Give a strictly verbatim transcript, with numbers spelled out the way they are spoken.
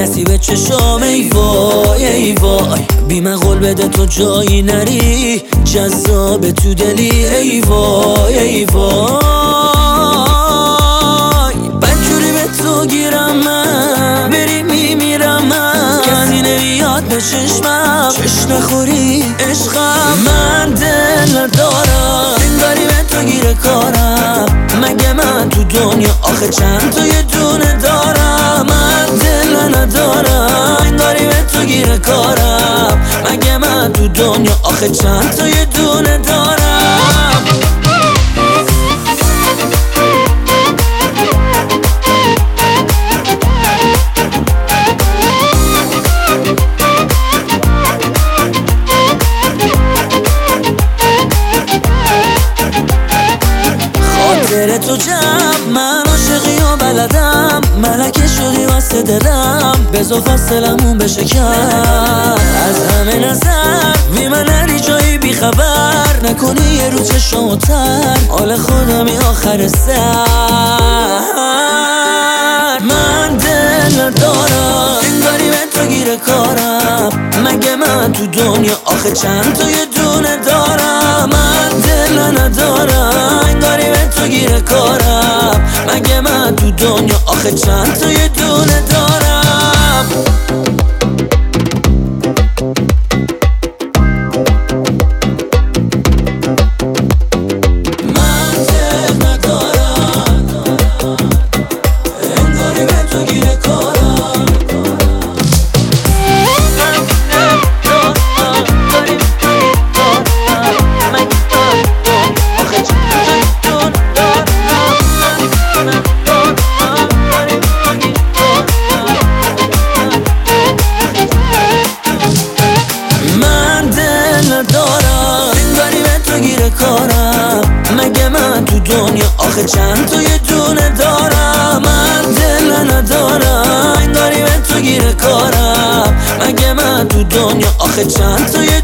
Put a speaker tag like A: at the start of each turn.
A: کسی به چشام ای وای ای وای بی من قول بده تو جایی نری جذاب تو دلی ای وای ای وای بدجوری به تو گیرم من بری میمیرم من کسی نمیاد به چشمم چش نخوری عشقم من دل ندارم انگاری به تو گیره کارم مگه من تو دنیا آخه چند تا یه دونه دارم من دل ندارم انگاری به تو گیره کارم مگه من تو دنیا آخه چند تا یه دونه دارم خاطر تو جمع من عاشقی و بلدم ملکه شدی واسه دلم بزا فاصلمون بشه کم از همه نظر بی من نری جایی بی خبر نکنی یه رو چشم و تر حال خودمی آخر سر من دل ندارم انگاری به تو گیره کارم مگه من تو دنیا آخه چند تا یه دونه دارم من دل ندارم انگاری به تو گیره کارم مگه من تو دنیا آخه چند تا یه دونه دارم من دل ندارم انگاری به تو گیره کارم کارم مگه من تو دنیا آخه چند تا یه دونه دارم من دل ندارم انگاری به تو گیره کارم مگه من تو دنیا آخه چند تا یه